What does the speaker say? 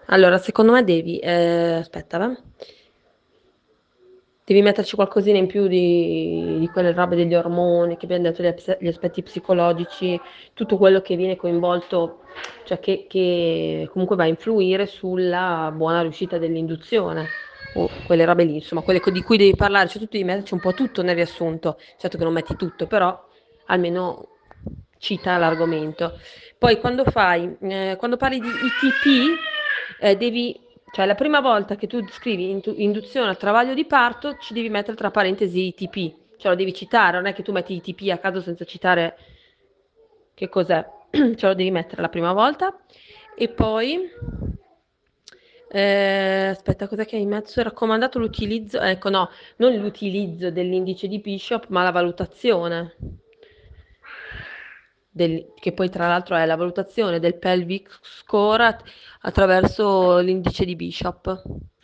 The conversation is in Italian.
Allora, secondo me devi, aspetta, devi metterci qualcosina in più di quelle robe degli ormoni, che abbiamo detto, gli aspetti psicologici, tutto quello che viene coinvolto, cioè che comunque va a influire sulla buona riuscita dell'induzione, o quelle robe lì, insomma, quelle di cui devi parlare, cioè tu devi metterci un po' tutto nel riassunto, certo che non metti tutto, però almeno cita l'argomento. Poi quando parli di ITP, devi, cioè la prima volta che tu scrivi induzione al travaglio di parto, ci devi mettere tra parentesi ITP, cioè lo devi citare, non è che tu metti ITP a caso senza citare che cos'è, ce lo devi mettere la prima volta. E poi, aspetta, cos'è che hai messo? È raccomandato l'utilizzo, ecco no, non l'utilizzo dell'indice di Bishop, ma la valutazione che poi tra l'altro è la valutazione del pelvic score attraverso l'indice di Bishop.